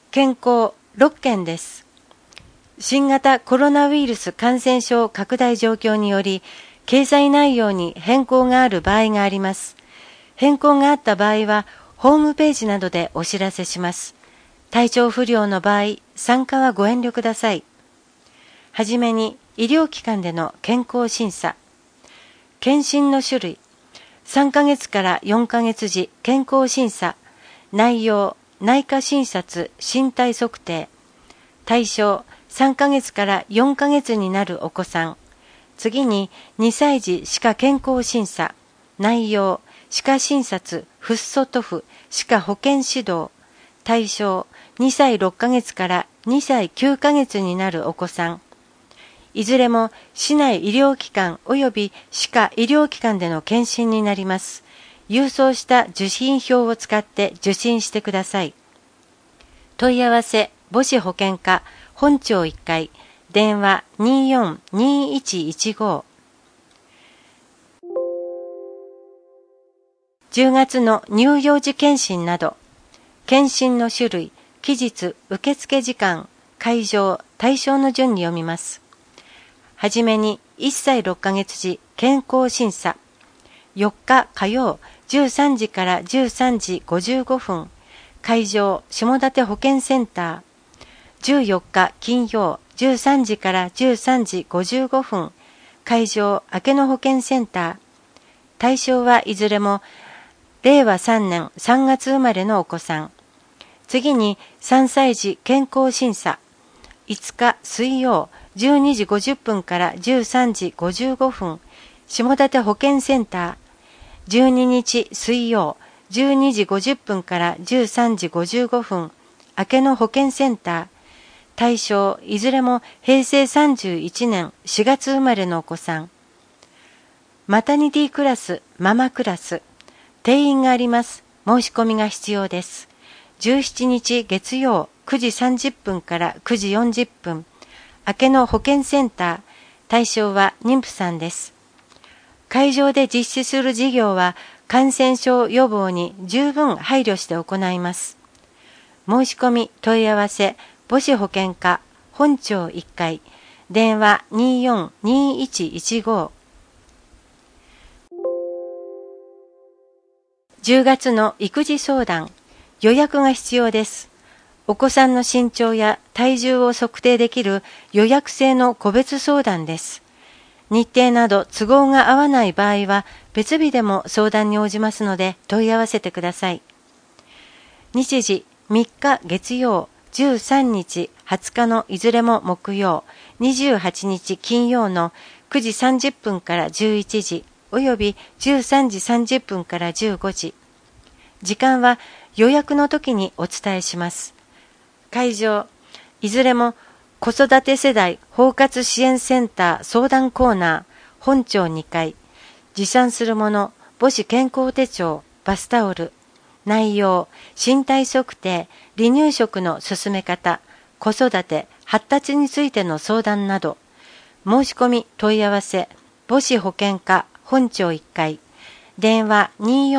健康6件です。新型コロナウイルス感染症拡大状況により、掲載内容に変更がある場合があります。変更があった場合は、ホームページなどでお知らせします。体調不良の場合、参加はご遠慮ください。はじめに、医療機関での健康審査。検診の種類。3ヶ月から4ヶ月時健康審査。内容、内科診察、身体測定。対象、3ヶ月から4ヶ月になるお子さん。次に、2歳児歯科健康審査。内容、歯科診察、フッ素塗布、歯科保健指導。対象、2歳6ヶ月から2歳9ヶ月になるお子さん。いずれも市内医療機関及び歯科医療機関での検診になります。郵送した受診票を使って受診してください。問い合わせ、母子保健課、本庁1階、電話24-2115。10月の乳幼児検診など、検診の種類、期日、受付時間、会場、対象の順に読みます。はじめに1歳6ヶ月時健康審査。4日火曜13時から13時55分。会場下館保健センター。14日金曜13時から13時55分。会場明野保健センター。対象はいずれも令和3年3月生まれのお子さん。次に3歳児健康審査。5日水曜12時50分から13時55分、下館保健センター。12日水曜、12時50分から13時55分、明野保健センター。対象、いずれも平成31年4月生まれのお子さん。マタニティクラス、ママクラス。定員があります。申し込みが必要です。17日月曜、9時30分から9時40分。明野保健センター。対象は妊婦さんです。会場で実施する事業は感染症予防に十分配慮して行います。申し込み問い合わせ母子保健課本庁1階電話24-2115。10月の育児相談予約が必要です。お子さんの身長や体重を測定できる予約制の個別相談です。日程など都合が合わない場合は別日でも相談に応じますので問い合わせてください。日時3日月曜、13日、20日のいずれも木曜、28日金曜の9時30分から11時および13時30分から15時。時間は予約の時にお伝えします。会場、いずれも子育て世代包括支援センター相談コーナー、本庁2階、持参するもの、母子健康手帳、バスタオル、内容、身体測定、離乳食の進め方、子育て、発達についての相談など、申し込み問い合わせ、母子保健課、本庁1階、電話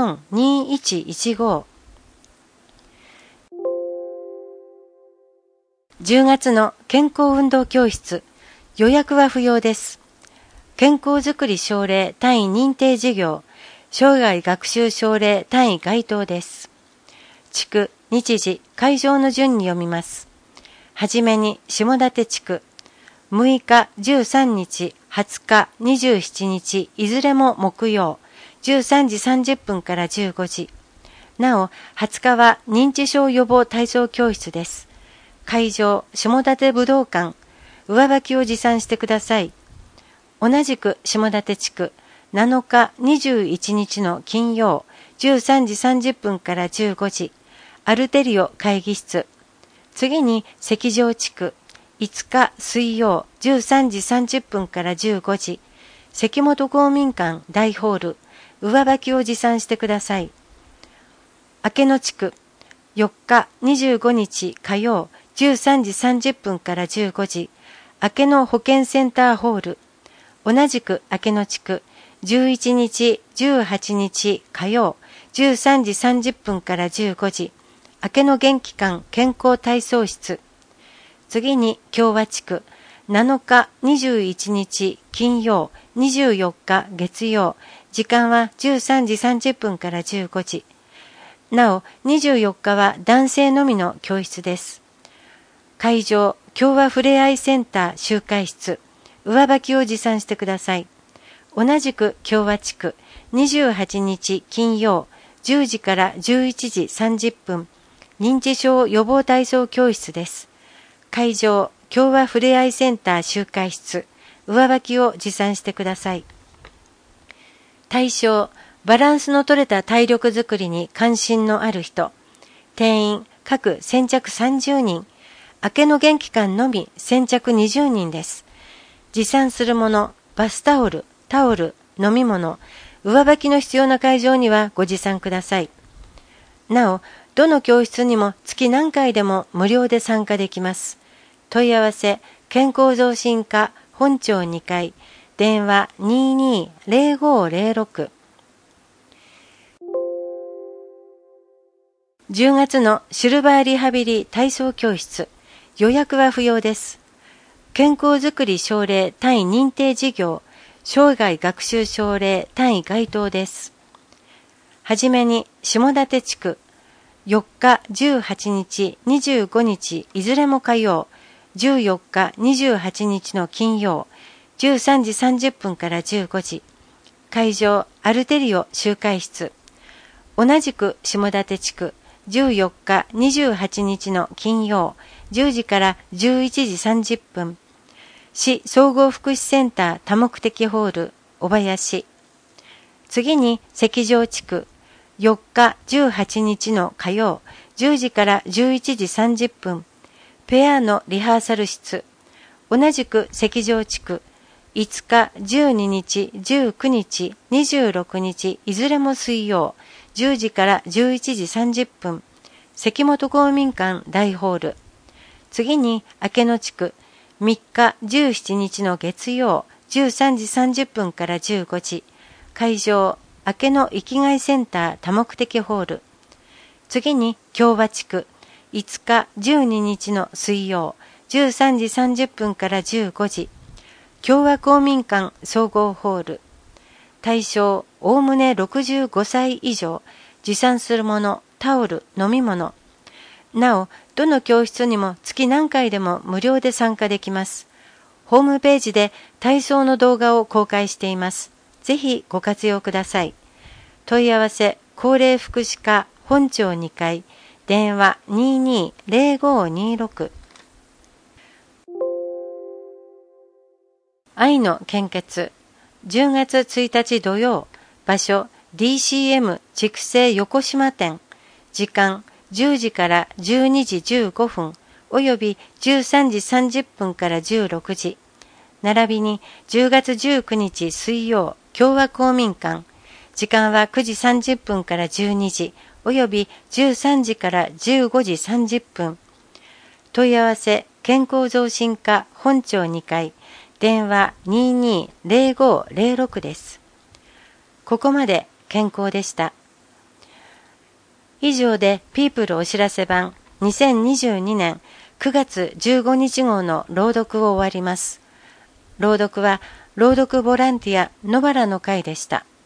24-2115。10月の健康運動教室、予約は不要です。健康づくり奨励単位認定事業、生涯学習奨励単位該当です。地区、日時、会場の順に読みます。はじめに下館地区、6日、13日、20日、27日、いずれも木曜、13時30分から15時。なお、20日は認知症予防体操教室です。会場、下館武道館、上履きを持参してください。同じく下館地区、7日、21日の金曜、13時30分から15時、アルテリオ会議室。次に石城地区、5日水曜、13時30分から15時、関本公民館大ホール、上履きを持参してください。明野地区、4日、25日火曜、13時30分から15時、明野保健センターホール。同じく明野地区、11日、18日火曜、13時30分から15時、 明けの元気館健康体操室。次に共和地区、7日21日金曜、24日月曜、時間は13時30分から15時。なお、24日は男性のみの教室です。会場、共和ふれあいセンター集会室、上履きを持参してください。同じく共和地区、28日金曜、10時から11時30分、認知症予防体操教室です。会場、共和ふれあいセンター集会室、上履きを持参してください。対象、バランスの取れた体力づくりに関心のある人。定員、各先着30人。明けの元気館のみ先着20人です。持参するもの、バスタオル、タオル、飲み物、上履きの必要な会場にはご持参ください。なお、どの教室にも月何回でも無料で参加できます。問い合わせ、健康増進課本町2階、電話22-0506。10月のシルバーリハビリ体操教室、予約は不要です。健康づくり奨励単位認定事業、生涯学習奨励単位該当です。はじめに、下館地区、4日、18日、25日、いずれも火曜、14日、28日の金曜、13時30分から15時。会場、アルテリオ集会室。同じく下館地区、14日、28日の金曜、10時から11時30分。市総合福祉センター多目的ホール、小林。次に、石城地区、4日、18日の火曜、10時から11時30分。ペアのリハーサル室。同じく石城地区、5日、12日、19日、26日、いずれも水曜、10時から11時30分。関本公民館大ホール。次に、明けの地区、3日、17日の月曜、13時30分から15時。会場、明けの生きがいセンター多目的ホール。次に、共和地区、5日、12日の水曜、13時30分から15時。共和公民館総合ホール。対象、おおむね65歳以上。持参するもの、タオル、飲み物。なお、どの教室にも月何回でも無料で参加できます。ホームページで体操の動画を公開しています。ぜひご活用ください。問い合わせ、高齢福祉課本町2階、電話22-0526。愛の献血、10月1日土曜、場所 DCM 筑西横島店、時間10時から12時15分および13時30分から16時。並びに10月19日水曜、共和公民館、時間は9時30分から12時および13時から15時30分。問い合わせ、健康増進課本町2階、電話22-0506です。ここまで健康でした。以上でピープルお知らせ版2022年9月15日号の朗読を終わります。朗読は朗読ボランティア野原の会でした。